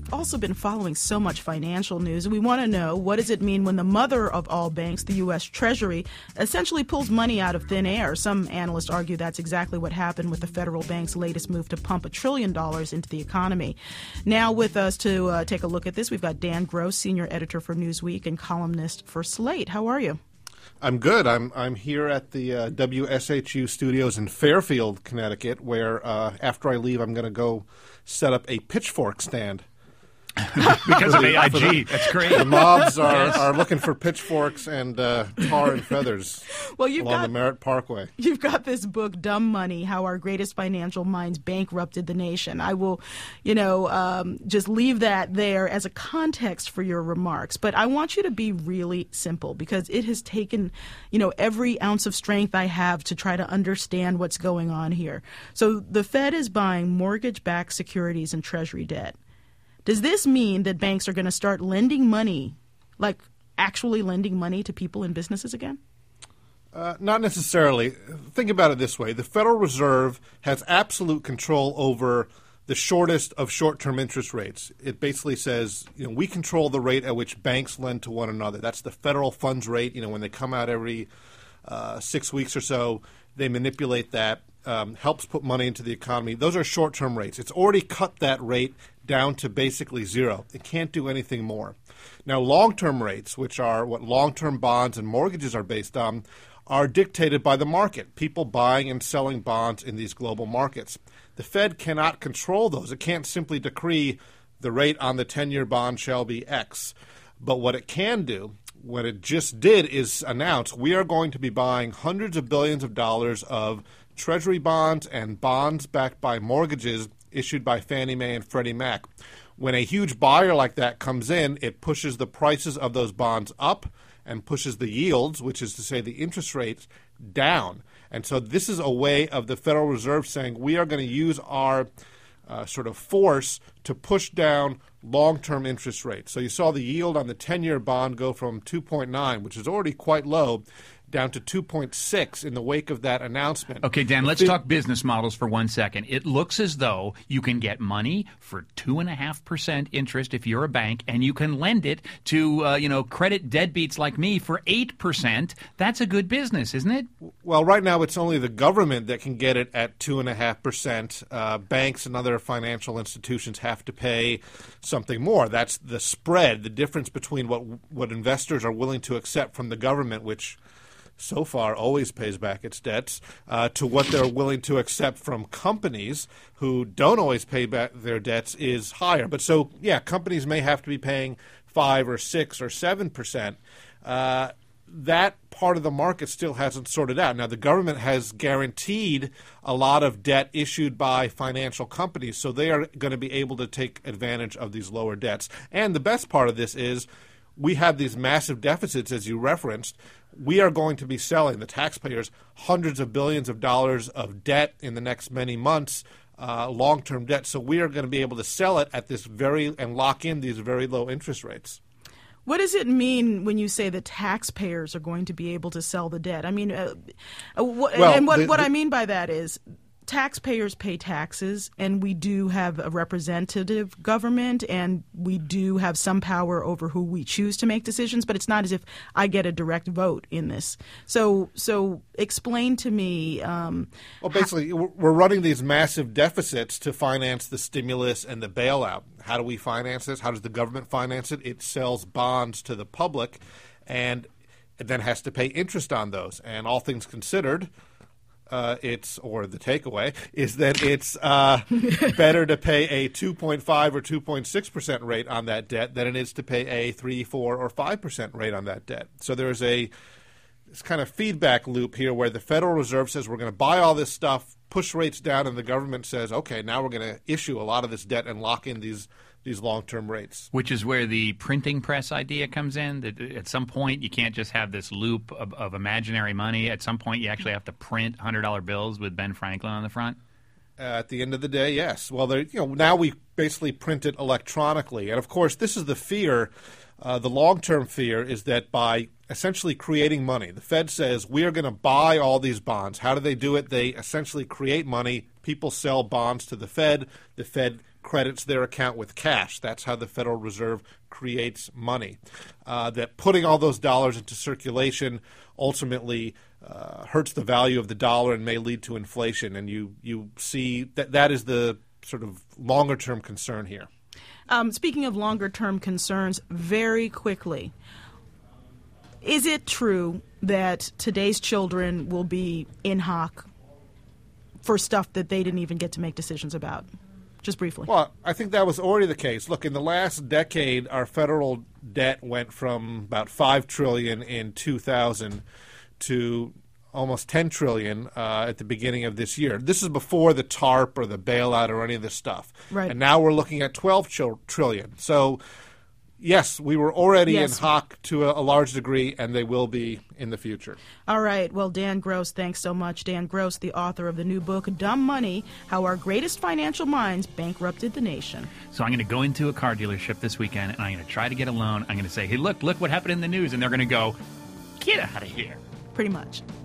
also been following so much financial news, and we want to know, what does it mean when the mother of all banks, the U.S. Treasury, essentially pulls money out of thin air? Some analysts argue that's exactly what happened with the federal bank's latest move to pump $1 trillion into the economy. Now with us to take a look at this, we've got Dan Gross, senior editor for Newsweek and columnist for Slate. How are you? I'm good. I'm here at the WSHU studios in Fairfield, Connecticut, where after I leave, I'm going to go set up a pitchfork stand. Because of AIG. That's great. The mobs are looking for pitchforks and tar and feathers along the Merritt Parkway. You've got this book, Dumb Money, How Our Greatest Financial Minds Bankrupted the Nation. I will, just leave that there as a context for your remarks. But I want you to be really simple, because it has taken, every ounce of strength I have to try to understand what's going on here. So the Fed is buying mortgage-backed securities and Treasury debt. Does this mean that banks are going to start lending money, like actually lending money to people and businesses again? Not necessarily. Think about it this way. The Federal Reserve has absolute control over the shortest of short-term interest rates. It basically says, we control the rate at which banks lend to one another. That's the federal funds rate. When they come out every 6 weeks or so, they manipulate that, helps put money into the economy. Those are short-term rates. It's already cut that rate down to basically zero. It can't do anything more. Now, long-term rates, which are what long-term bonds and mortgages are based on, are dictated by the market, people buying and selling bonds in these global markets. The Fed cannot control those. It can't simply decree the rate on the 10-year bond shall be X. But what it can do, what it just did, is announce we are going to be buying hundreds of billions of dollars of Treasury bonds and bonds backed by mortgages issued by Fannie Mae and Freddie Mac. When a huge buyer like that comes in, it pushes the prices of those bonds up and pushes the yields, which is to say the interest rates, down. And so this is a way of the Federal Reserve saying we are going to use our sort of force to push down long-term interest rates. So you saw the yield on the 10-year bond go from 2.9, which is already quite low, down to 2.6 in the wake of that announcement. Okay, Dan, let's talk business models for 1 second. It looks as though you can get money for 2.5% interest if you're a bank, and you can lend it to, credit deadbeats like me for 8%. That's a good business, isn't it? Well, right now it's only the government that can get it at 2.5%. Banks and other financial institutions have to pay something more. That's the spread, the difference between what investors are willing to accept from the government, which so far always pays back its debts, to what they're willing to accept from companies who don't always pay back their debts is higher. But so, companies may have to be paying 5 or 6 or 7%. That part of the market still hasn't sorted out. Now, the government has guaranteed a lot of debt issued by financial companies, so they are going to be able to take advantage of these lower debts. And the best part of this is we have these massive deficits, as you referenced. We are going to be selling, the taxpayers, hundreds of billions of dollars of debt in the next many months, long-term debt. So we are going to be able to sell it at this and lock in these very low interest rates. What does it mean when you say the taxpayers are going to be able to sell the debt? I mean, what I mean by that is taxpayers pay taxes, and we do have a representative government, and we do have some power over who we choose to make decisions, but it's not as if I get a direct vote in this. So explain to me. Basically, we're running these massive deficits to finance the stimulus and the bailout. How do we finance this? How does the government finance it? It sells bonds to the public, and it then has to pay interest on those. And all things considered, the takeaway is that it's better to pay a 2.5 or 2.6% rate on that debt than it is to pay a 3, 4, or 5% rate on that debt. So there's this kind of feedback loop here where the Federal Reserve says we're going to buy all this stuff, push rates down, and the government says, okay, now we're going to issue a lot of this debt and lock in these long-term rates. Which is where the printing press idea comes in, that at some point you can't just have this loop of imaginary money. At some point you actually have to print $100 bills with Ben Franklin on the front. At the end of the day, yes. Well, now we basically print it electronically. And, of course, this is the fear. The long-term fear is that by essentially creating money, the Fed says we are going to buy all these bonds. How do they do it? They essentially create money. People sell bonds to the Fed. The Fed credits their account with cash. That's how the Federal Reserve creates money. That putting all those dollars into circulation ultimately hurts the value of the dollar and may lead to inflation. And you see that is the sort of longer-term concern here. Speaking of longer-term concerns, very quickly, is it true that today's children will be in hock for stuff that they didn't even get to make decisions about? Just briefly. Well, I think that was already the case. Look, in the last decade, our federal debt went from about $5 trillion in 2000 to almost $10 trillion at the beginning of this year. This is before the TARP or the bailout or any of this stuff. Right. And now we're looking at $12 trillion. So, yes, we were already in hock to a large degree, and they will be in the future. All right. Well, Dan Gross, thanks so much. Dan Gross, the author of the new book, Dumb Money, How Our Greatest Financial Minds Bankrupted the Nation. So I'm going to go into a car dealership this weekend, and I'm going to try to get a loan. I'm going to say, hey, look what happened in the news. And they're going to go, get out of here. Pretty much.